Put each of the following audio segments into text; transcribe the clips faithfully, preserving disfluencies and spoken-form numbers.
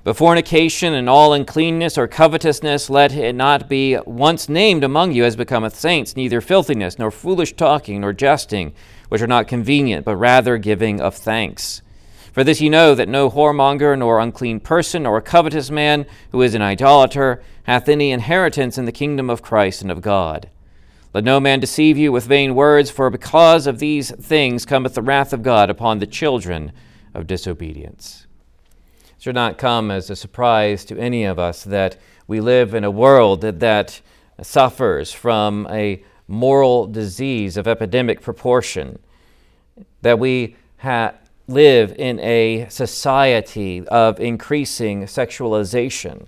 But fornication and all uncleanness or covetousness, let it not be once named among you as becometh saints, neither filthiness, nor foolish talking, nor jesting, which are not convenient, but rather giving of thanks. For this ye know, that no whoremonger, nor unclean person, nor covetous man, who is an idolater, hath any inheritance in the kingdom of Christ and of God. Let no man deceive you with vain words, for because of these things cometh the wrath of God upon the children of disobedience. It should not come as a surprise to any of us that we live in a world that, that suffers from a moral disease of epidemic proportion, that we ha- live in a society of increasing sexualization.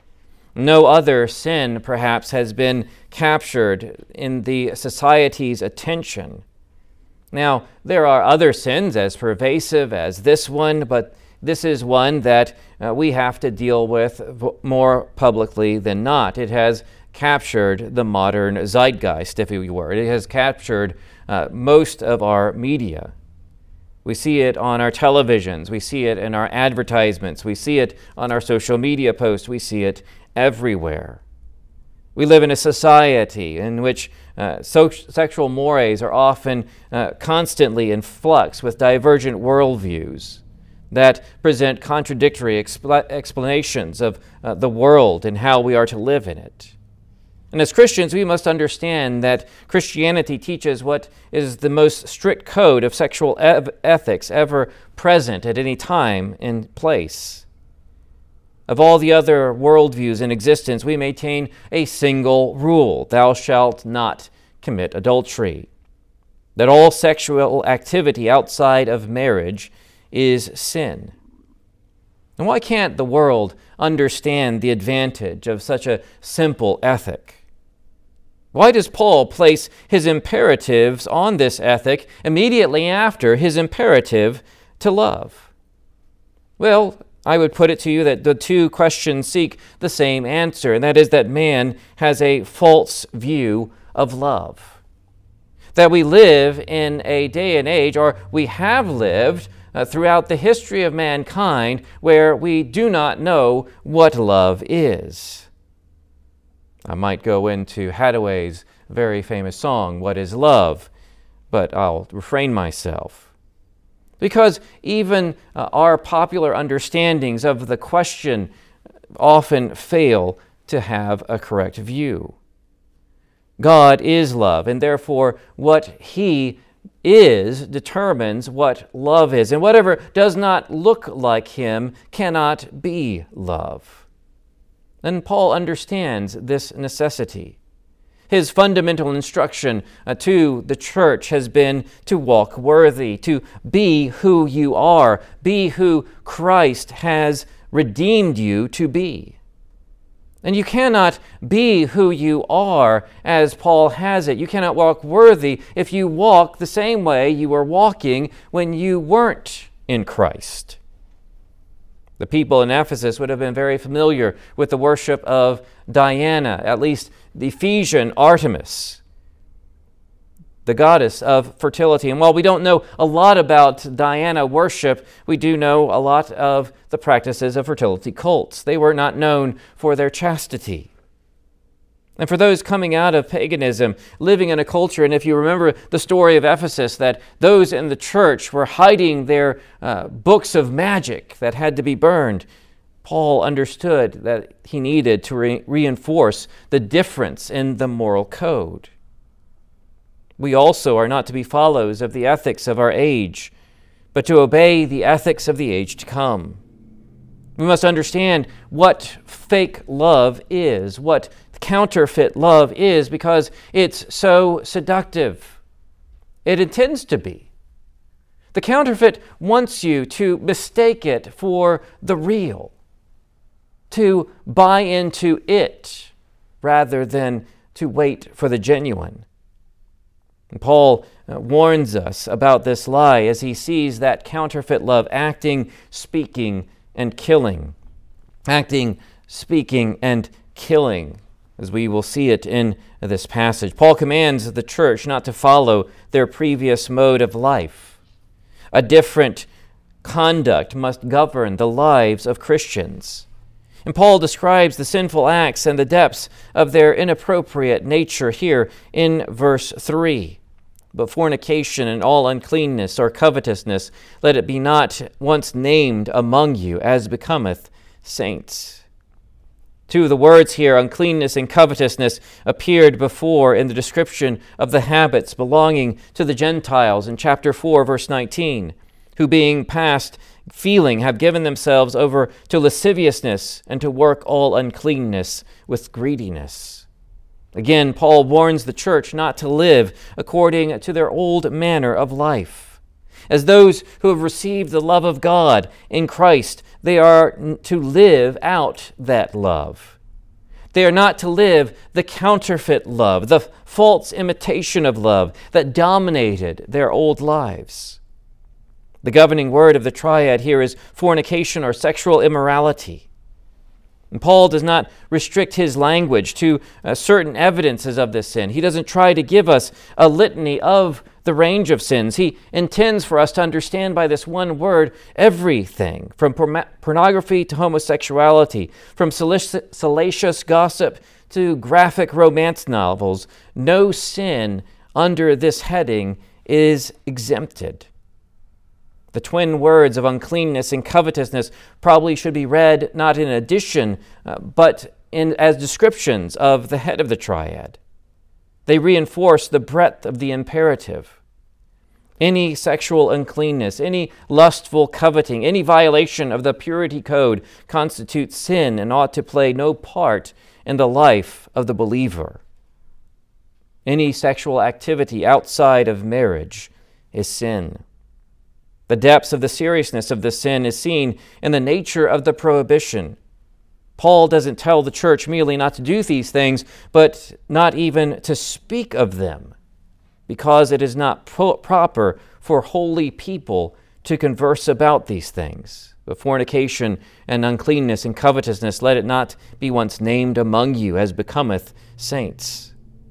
No other sin, perhaps, has been captured in the society's attention. Now, there are other sins as pervasive as this one, but this is one that uh, we have to deal with more publicly than not. It has captured the modern zeitgeist, if you were. It has captured uh, most of our media. We see it on our televisions. We see it in our advertisements. We see it on our social media posts. We see it everywhere. We live in a society in which uh, so- sexual mores are often uh, constantly in flux with divergent worldviews that present contradictory expl- explanations of uh, the world and how we are to live in it. And as Christians, we must understand that Christianity teaches what is the most strict code of sexual ev- ethics ever present at any time and place. Of all the other worldviews in existence, we maintain a single rule: thou shalt not commit adultery. That all sexual activity outside of marriage is sin. And why can't the world understand the advantage of such a simple ethic? Why does Paul place his imperatives on this ethic immediately after his imperative to love? Well, I would put it to you that the two questions seek the same answer, and that is that man has a false view of love. That we live in a day and age, or we have lived uh, throughout the history of mankind, where we do not know what love is. I might go into Hathaway's very famous song, What is Love? But I'll refrain myself. Because even uh, our popular understandings of the question often fail to have a correct view. God is love, and therefore what He is determines what love is. And whatever does not look like Him cannot be love. And Paul understands this necessity. His fundamental instruction uh, to the church has been to walk worthy, to be who you are, be who Christ has redeemed you to be. And you cannot be who you are as Paul has it. You cannot walk worthy if you walk the same way you were walking when you weren't in Christ. The people in Ephesus would have been very familiar with the worship of Diana, at least the Ephesian Artemis, the goddess of fertility. And while we don't know a lot about Diana worship, we do know a lot of the practices of fertility cults. They were not known for their chastity. And for those coming out of paganism, living in a culture, and if you remember the story of Ephesus, that those in the church were hiding their uh, books of magic that had to be burned, Paul understood that he needed to re- reinforce the difference in the moral code. We also are not to be followers of the ethics of our age, but to obey the ethics of the age to come. We must understand what fake love is, what counterfeit love is, because it's so seductive. It intends to be. The counterfeit wants you to mistake it for the real, to buy into it rather than to wait for the genuine. And Paul uh, warns us about this lie as he sees that counterfeit love acting, speaking, and killing. Acting, speaking, and killing, as we will see it in this passage. Paul commands the church not to follow their previous mode of life, a different conduct must govern the lives of Christians. And Paul describes the sinful acts and the depths of their inappropriate nature here in verse three. But fornication and all uncleanness or covetousness, let it be not once named among you, as becometh saints. Two of the words here, uncleanness and covetousness, appeared before in the description of the habits belonging to the Gentiles in chapter four, verse nineteen, who being past feeling have given themselves over to lasciviousness and to work all uncleanness with greediness. Again, Paul warns the church not to live according to their old manner of life. As those who have received the love of God in Christ, they are to live out that love. They are not to live the counterfeit love, the false imitation of love that dominated their old lives. The governing word of the triad here is fornication or sexual immorality. And Paul does not restrict his language to uh, certain evidences of this sin. He doesn't try to give us a litany of the range of sins. He intends for us to understand by this one word everything, from porn- pornography to homosexuality, from salacious, salacious gossip to graphic romance novels. No sin under this heading is exempted. The twin words of uncleanness and covetousness probably should be read not in addition, uh, but in, as descriptions of the head of the triad. They reinforce the breadth of the imperative. Any sexual uncleanness, any lustful coveting, any violation of the purity code constitutes sin and ought to play no part in the life of the believer. Any sexual activity outside of marriage is sin. The depths of the seriousness of the sin is seen in the nature of the prohibition. Paul doesn't tell the church merely not to do these things, but not even to speak of them, because it is not pro- proper for holy people to converse about these things. But fornication and uncleanness and covetousness, let it not be once named among you, as becometh saints.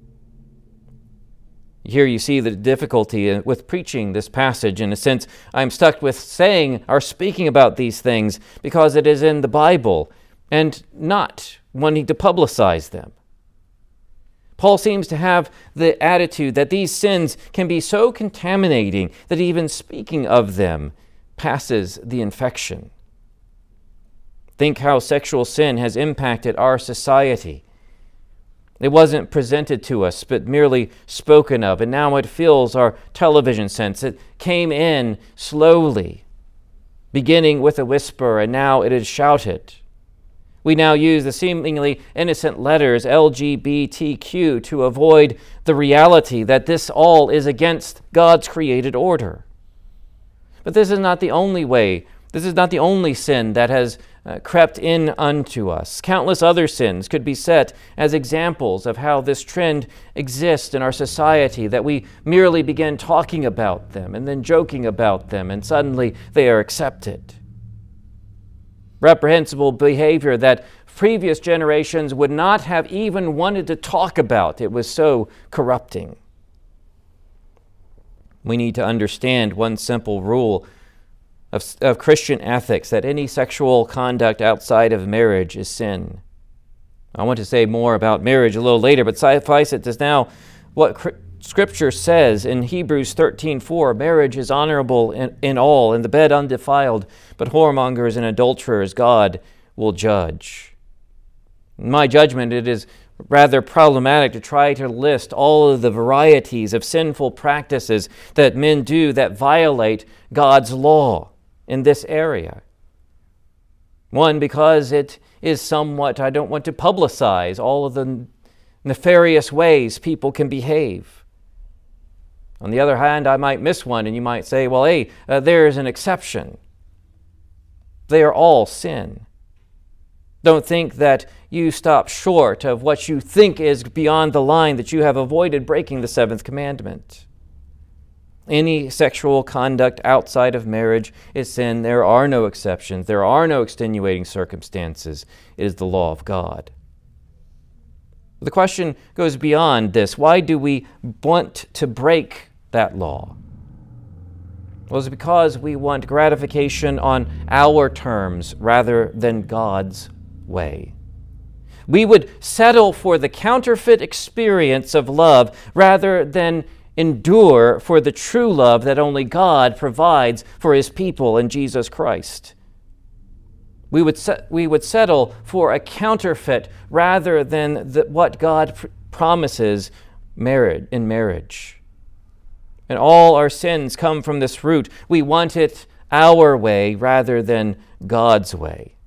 Here you see the difficulty with preaching this passage. In a sense, I'm stuck with saying or speaking about these things because it is in the Bible and not wanting to publicize them. Paul seems to have the attitude that these sins can be so contaminating that even speaking of them passes the infection. Think how sexual sin has impacted our society. It wasn't presented to us, but merely spoken of, and now it fills our television sets. It came in slowly, beginning with a whisper, and now it is shouted. We now use the seemingly innocent letters L G B T Q to avoid the reality that this all is against God's created order. But this is not the only way. This is not the only sin that has uh, crept in unto us. Countless other sins could be set as examples of how this trend exists in our society, that we merely begin talking about them and then joking about them, and suddenly they are accepted. Reprehensible behavior that previous generations would not have even wanted to talk about. It was so corrupting. We need to understand one simple rule Of, of Christian ethics, that any sexual conduct outside of marriage is sin. I want to say more about marriage a little later, but suffice it as now what cr- Scripture says in Hebrews thirteen four, marriage is honorable in, in all, and the bed undefiled, but whoremongers and adulterers God will judge. In my judgment, it is rather problematic to try to list all of the varieties of sinful practices that men do that violate God's law in this area. One, because it is somewhat, I don't want to publicize all of the nefarious ways people can behave. On the other hand, I might miss one, and you might say, well, hey, uh, there is an exception. They are all sin. Don't think that you stop short of what you think is beyond the line, that you have avoided breaking the seventh commandment. Any sexual conduct outside of marriage is sin. There are no exceptions. There are no extenuating circumstances. It is the law of God. The question goes beyond this. Why do we want to break that law? Well, it's because we want gratification on our terms rather than God's way. We would settle for the counterfeit experience of love rather than endure for the true love that only God provides for His people in Jesus Christ. We would set, we would settle for a counterfeit rather than the, what God pr- promises marriage, in marriage. And all our sins come from this root. We want it our way rather than God's way.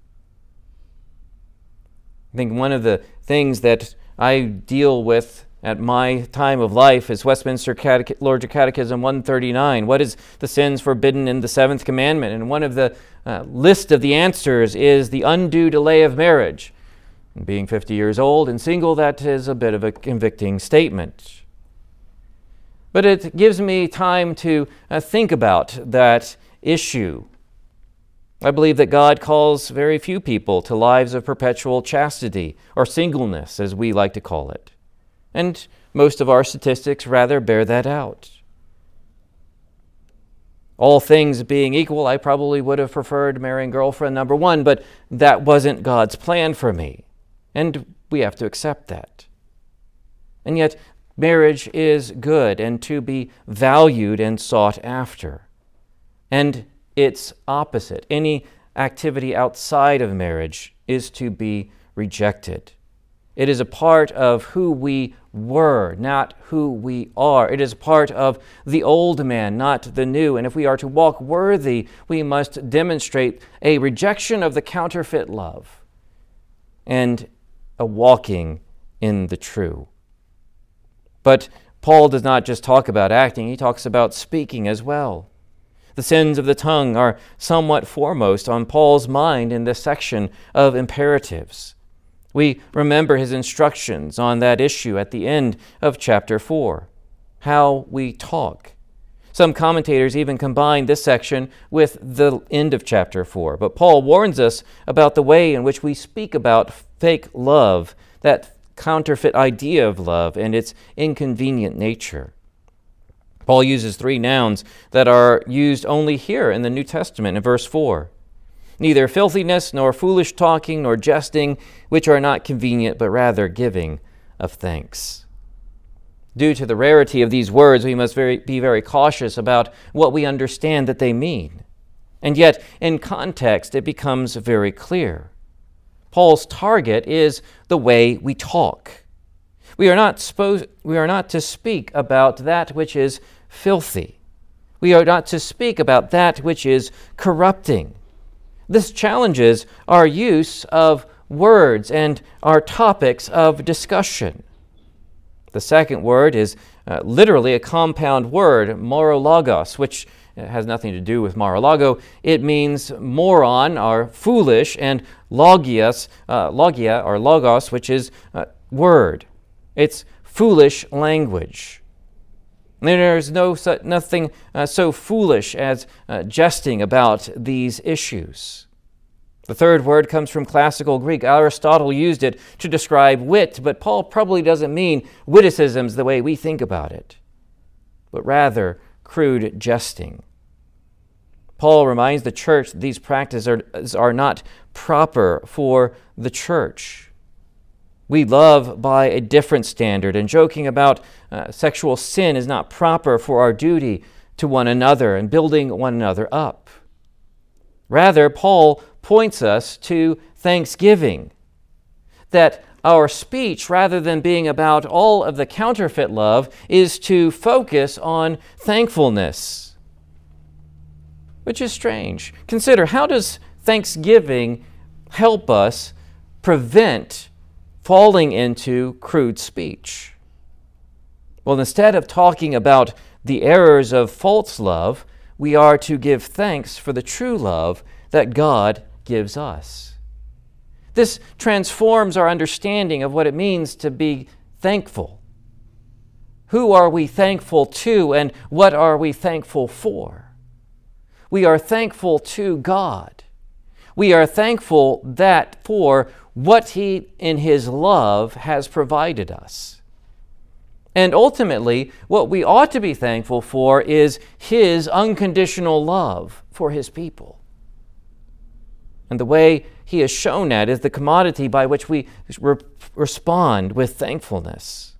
I think one of the things that I deal with at my time of life is Westminster Catech- Lord's Catechism one thirty-nine. What is the sins forbidden in the seventh commandment? And one of the uh, list of the answers is the undue delay of marriage. And being fifty years old and single, that is a bit of a convicting statement. But it gives me time to uh, think about that issue. I believe that God calls very few people to lives of perpetual chastity, or singleness, as we like to call it. And most of our statistics rather bear that out. All things being equal, I probably would have preferred marrying girlfriend number one, but that wasn't God's plan for me. And we have to accept that. And yet, marriage is good and to be valued and sought after. And its opposite, any activity outside of marriage, is to be rejected. It is a part of who we were, not who we are. It is a part of the old man, not the new. And if we are to walk worthy, we must demonstrate a rejection of the counterfeit love and a walking in the true. But Paul does not just talk about acting, he talks about speaking as well. The sins of the tongue are somewhat foremost on Paul's mind in this section of imperatives. We remember his instructions on that issue at the end of chapter four, how we talk. Some commentators even combine this section with the end of chapter four, but Paul warns us about the way in which we speak about fake love, that counterfeit idea of love and its inconvenient nature. Paul uses three nouns that are used only here in the New Testament in verse four. Neither filthiness, nor foolish talking, nor jesting, which are not convenient, but rather giving of thanks. Due to the rarity of these words, we must very, be very cautious about what we understand that they mean. And yet, in context, it becomes very clear. Paul's target is the way we talk. We are not supposed, we are not to speak about that which is filthy. We are not to speak about that which is corrupting. This challenges our use of words and our topics of discussion. The second word is uh, literally a compound word, morologos, which has nothing to do with morologo. It means moron or foolish, and logias, uh, logia or logos, which is uh, word. It's foolish language. There's no nothing uh, so foolish as uh, jesting about these issues. The third word comes from classical Greek. Aristotle used it to describe wit, but Paul probably doesn't mean witticisms the way we think about it, but rather crude jesting. Paul reminds the church that these practices are, are not proper for the church. We love by a different standard, and joking about uh, sexual sin is not proper for our duty to one another and building one another up. Rather, Paul points us to thanksgiving, that our speech, rather than being about all of the counterfeit love, is to focus on thankfulness, which is strange. Consider, how does thanksgiving help us prevent falling into crude speech? Well, instead of talking about the errors of false love, we are to give thanks for the true love that God gives us. This transforms our understanding of what it means to be thankful. Who are we thankful to, and what are we thankful for? We are thankful to God. We are thankful that for what He, in His love, has provided us. And ultimately, what we ought to be thankful for is His unconditional love for His people. And the way He has shown that is the commodity by which we re- respond with thankfulness.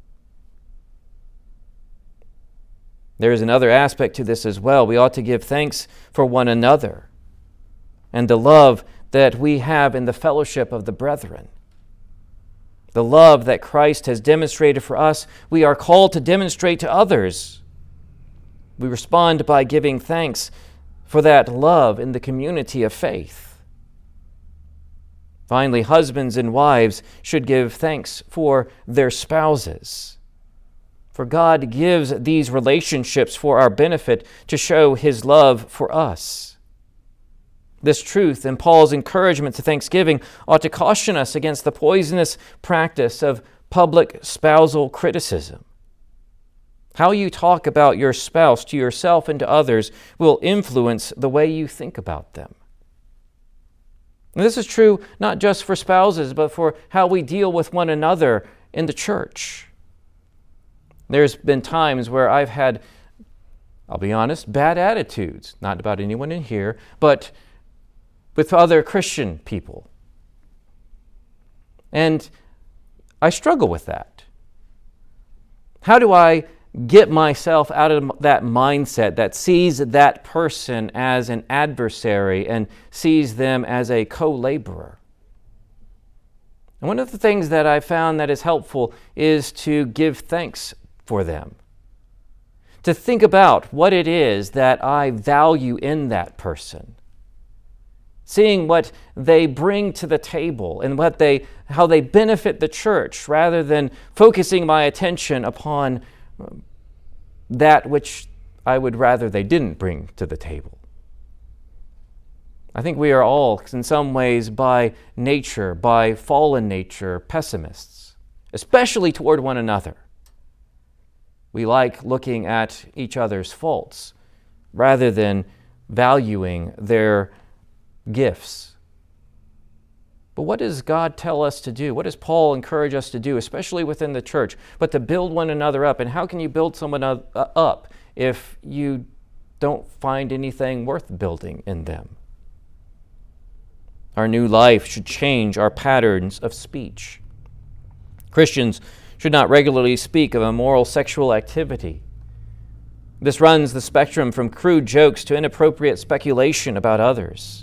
There is another aspect to this as well. We ought to give thanks for one another and the love that we have in the fellowship of the brethren. The love that Christ has demonstrated for us, we are called to demonstrate to others. We respond by giving thanks for that love in the community of faith. Finally, husbands and wives should give thanks for their spouses. For God gives these relationships for our benefit to show His love for us. This truth and Paul's encouragement to thanksgiving ought to caution us against the poisonous practice of public spousal criticism. How you talk about your spouse to yourself and to others will influence the way you think about them. And this is true not just for spouses, but for how we deal with one another in the church. There's been times where I've had, I'll be honest, bad attitudes, not about anyone in here, but with other Christian people. And I struggle with that. How do I get myself out of that mindset that sees that person as an adversary and sees them as a co-laborer? And one of the things that I found that is helpful is to give thanks for them. To think about what it is that I value in that person. Seeing what they bring to the table and what they, how they benefit the church, rather than focusing my attention upon that which I would rather they didn't bring to the table. I think we are all, in some ways, by nature, by fallen nature, pessimists, especially toward one another. We like looking at each other's faults rather than valuing their gifts. But what does God tell us to do? What does Paul encourage us to do, especially within the church? But to build one another up. And how can you build someone up if you don't find anything worth building in them? Our new life should change our patterns of speech. Christians should not regularly speak of immoral sexual activity. This runs the spectrum from crude jokes to inappropriate speculation about others.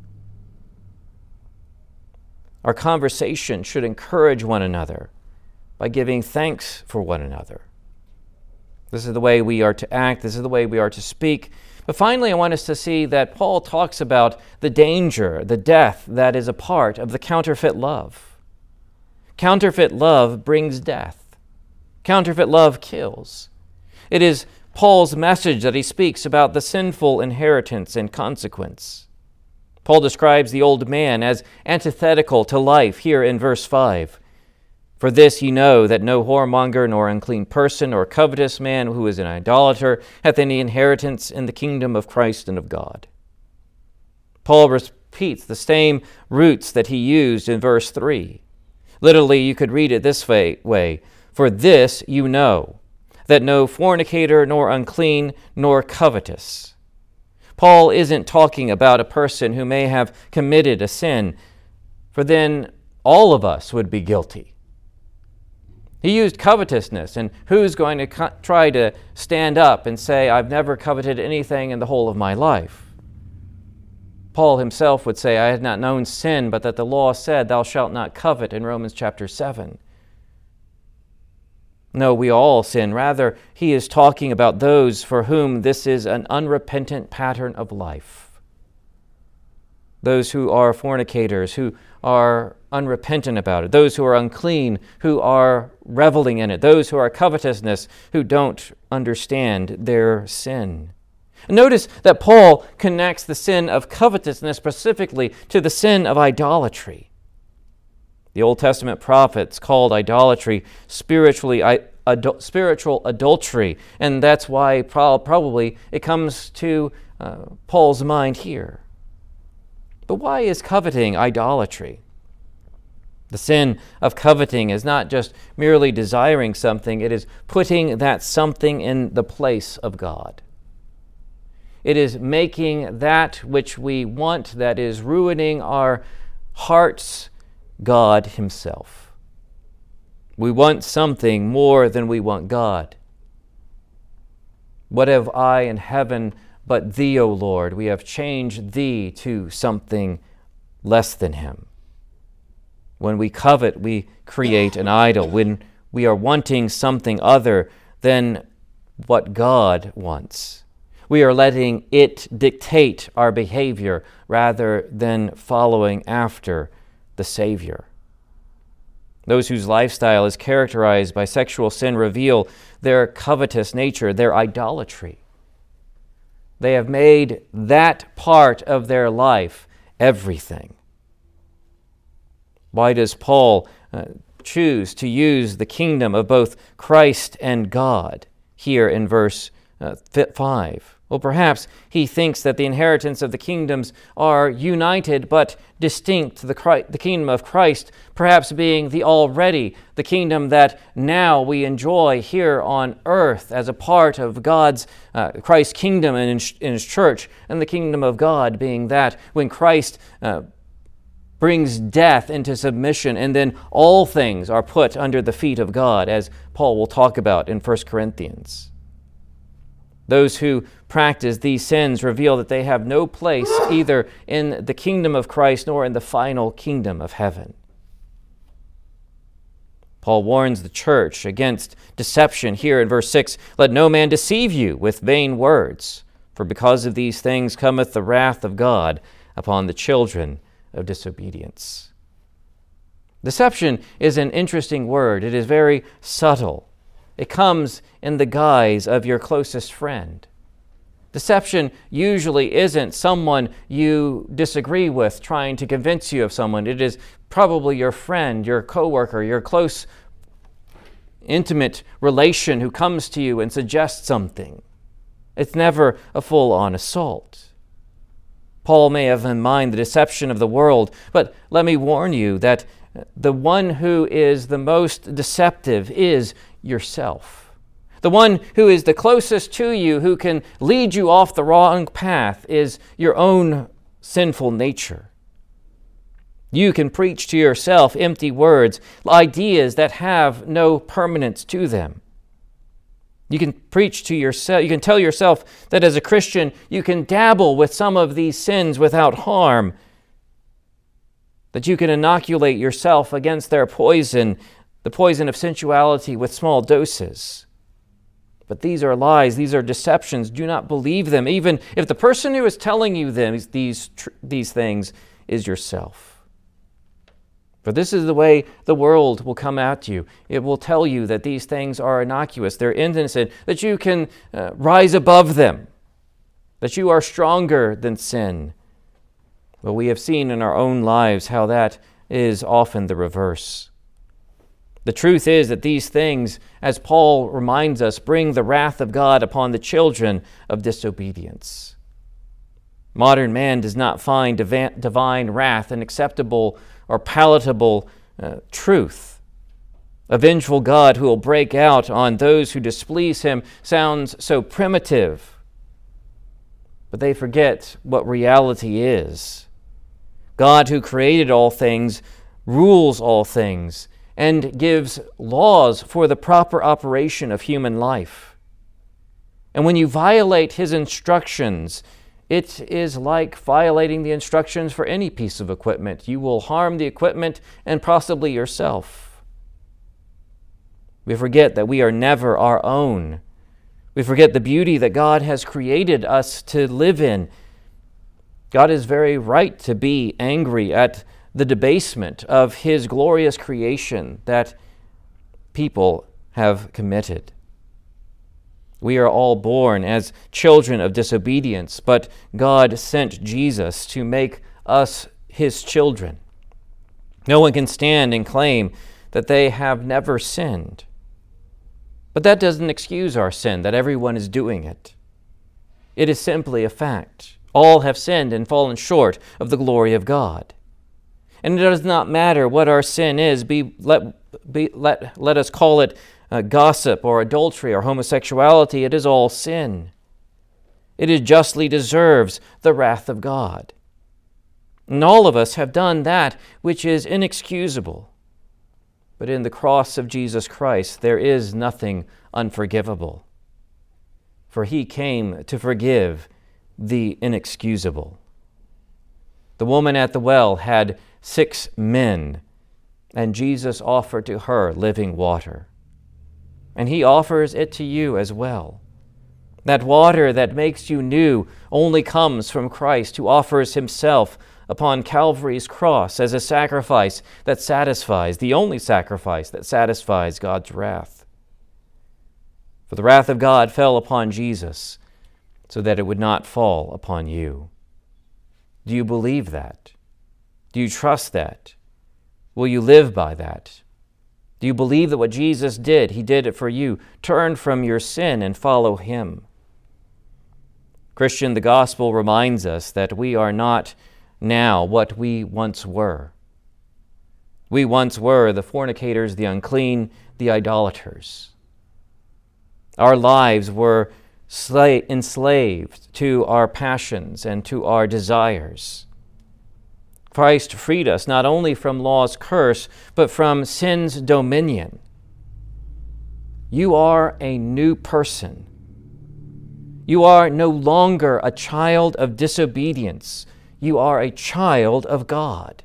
Our conversation should encourage one another by giving thanks for one another. This is the way we are to act. This is the way we are to speak. But finally, I want us to see that Paul talks about the danger, the death that is a part of the counterfeit love. Counterfeit love brings death. Counterfeit love kills. It is Paul's message that he speaks about the sinful inheritance and consequence. Paul describes the old man as antithetical to life here in verse five. For this ye know that no whoremonger, nor unclean person, or covetous man who is an idolater hath any inheritance in the kingdom of Christ and of God. Paul repeats the same roots that he used in verse three. Literally, you could read it this way, way, for this you know, that no fornicator, nor unclean, nor covetous. Paul isn't talking about a person who may have committed a sin, for then all of us would be guilty. He used covetousness, and who's going to co- try to stand up and say, I've never coveted anything in the whole of my life? Paul himself would say, I had not known sin, but that the law said, thou shalt not covet in Romans chapter seven. No, we all sin. Rather, he is talking about those for whom this is an unrepentant pattern of life. Those who are fornicators, who are unrepentant about it. Those who are unclean, who are reveling in it. Those who are covetousness, who don't understand their sin. Notice that Paul connects the sin of covetousness specifically to the sin of idolatry. The Old Testament prophets called idolatry spiritually adu- spiritual adultery, and that's why pro- probably it comes to uh, Paul's mind here. But why is coveting idolatry? The sin of coveting is not just merely desiring something, it is putting that something in the place of God. It is making that which we want, that is ruining our hearts, God Himself. We want something more than we want God. What have I in heaven but Thee, O Lord? We have changed Thee to something less than Him. When we covet, we create an idol. When we are wanting something other than what God wants, we are letting it dictate our behavior rather than following after the Savior. Those whose lifestyle is characterized by sexual sin reveal their covetous nature, their idolatry. They have made that part of their life everything. Why does Paul uh, choose to use the kingdom of both Christ and God here in verse uh, five? Well, perhaps he thinks that the inheritance of the kingdoms are united but distinct, the, Christ, the kingdom of Christ perhaps being the already, the kingdom that now we enjoy here on earth as a part of God's, uh, Christ's kingdom and in, in His church, and the kingdom of God being that when Christ uh, brings death into submission, and then all things are put under the feet of God, as Paul will talk about in First Corinthians. Those who practice these sins reveal that they have no place either in the kingdom of Christ nor in the final kingdom of heaven. Paul warns the church against deception here in verse six. Let no man deceive you with vain words, for because of these things cometh the wrath of God upon the children of disobedience. Deception is an interesting word. It is very subtle. It comes in the guise of your closest friend. Deception usually isn't someone you disagree with trying to convince you of someone. It is probably your friend, your coworker, your close, intimate relation who comes to you and suggests something. It's never a full-on assault. Paul may have in mind the deception of the world, but let me warn you that the one who is the most deceptive is yourself. The one who is the closest to you, who can lead you off the wrong path, is your own sinful nature. You can preach to yourself empty words, ideas that have no permanence to them. You can preach to yourself, you can tell yourself that as a Christian, you can dabble with some of these sins without harm, that you can inoculate yourself against their poison, the poison of sensuality, with small doses. But these are lies, these are deceptions. Do not believe them, even if the person who is telling you them, these, these things is yourself. For this is the way the world will come at you. It will tell you that these things are innocuous, they're innocent, that you can uh, rise above them, that you are stronger than sin. But we have seen in our own lives how that is often the reverse. The truth is that these things, as Paul reminds us, bring the wrath of God upon the children of disobedience. Modern man does not find div- divine wrath an acceptable or palatable uh, truth. A vengeful God who will break out on those who displease Him sounds so primitive. But they forget what reality is. God who created all things, rules all things, and gives laws for the proper operation of human life. And when you violate His instructions, it is like violating the instructions for any piece of equipment. You will harm the equipment and possibly yourself. We forget that we are never our own. We forget the beauty that God has created us to live in. God is very right to be angry at the debasement of His glorious creation that people have committed. We are all born as children of disobedience, but God sent Jesus to make us His children. No one can stand and claim that they have never sinned. But that doesn't excuse our sin, that everyone is doing it. It is simply a fact. All have sinned and fallen short of the glory of God. And it does not matter what our sin is. Be, let, be, let, let us call it uh, gossip or adultery or homosexuality. It is all sin. It is justly deserves the wrath of God. And all of us have done that which is inexcusable. But in the cross of Jesus Christ, there is nothing unforgivable. For he came to forgive the inexcusable. The woman at the well had six men, and Jesus offered to her living water. And he offers it to you as well. That water that makes you new only comes from Christ, who offers himself upon Calvary's cross as a sacrifice that satisfies, the only sacrifice that satisfies God's wrath. For the wrath of God fell upon Jesus so that it would not fall upon you. Do you believe that? Do you trust that? Will you live by that? Do you believe that what Jesus did, he did it for you? Turn from your sin and follow him. Christian, the gospel reminds us that we are not now what we once were. We once were the fornicators, the unclean, the idolaters. Our lives were sla- enslaved to our passions and to our desires. Christ freed us not only from law's curse, but from sin's dominion. You are a new person. You are no longer a child of disobedience. You are a child of God.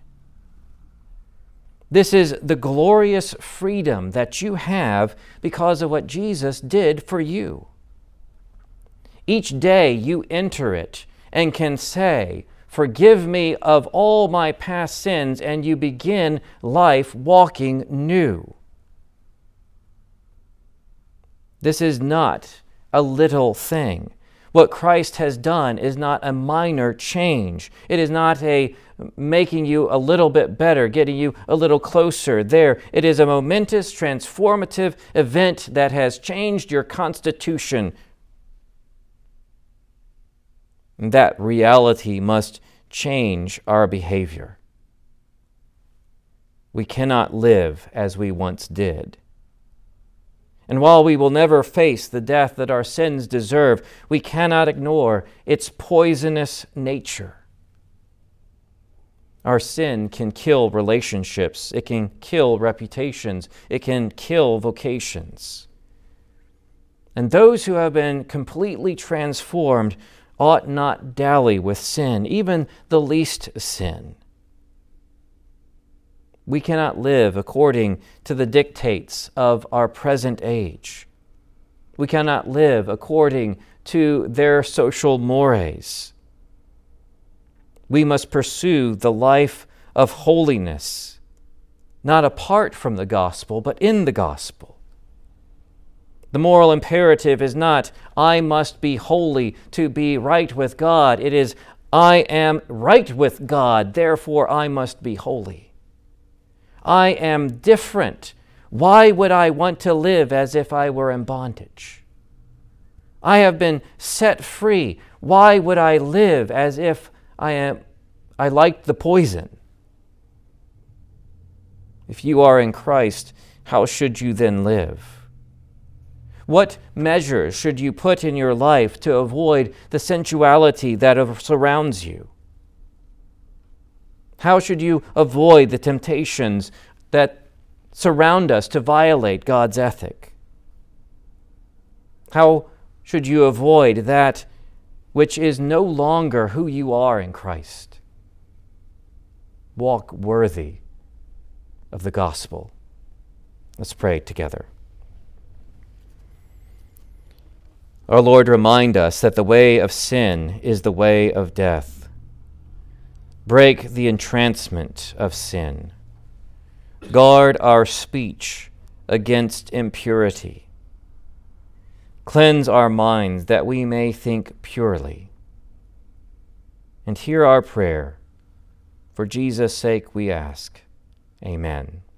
This is the glorious freedom that you have because of what Jesus did for you. Each day you enter it and can say, "Forgive me of all my past sins," and you begin life walking new. This is not a little thing. What Christ has done is not a minor change. It is not a making you a little bit better, getting you a little closer there. It is a momentous, transformative event that has changed your constitution. And that reality must change our behavior. We cannot live as we once did. And while we will never face the death that our sins deserve, we cannot ignore its poisonous nature. Our sin can kill relationships. It can kill reputations. It can kill vocations. And those who have been completely transformed ought not dally with sin, even the least sin. We cannot live according to the dictates of our present age. We cannot live according to their social mores. We must pursue the life of holiness, not apart from the gospel, but in the gospel. The moral imperative is not, I must be holy to be right with God. It is, I am right with God, therefore I must be holy. I am different. Why would I want to live as if I were in bondage? I have been set free. Why would I live as if I am I liked the poison? If you are in Christ, how should you then live? What measures should you put in your life to avoid the sensuality that surrounds you? How should you avoid the temptations that surround us to violate God's ethic? How should you avoid that which is no longer who you are in Christ? Walk worthy of the gospel. Let's pray together. Our Lord, remind us that the way of sin is the way of death. Break the entrancement of sin. Guard our speech against impurity. Cleanse our minds that we may think purely. And hear our prayer. For Jesus' sake we ask. Amen.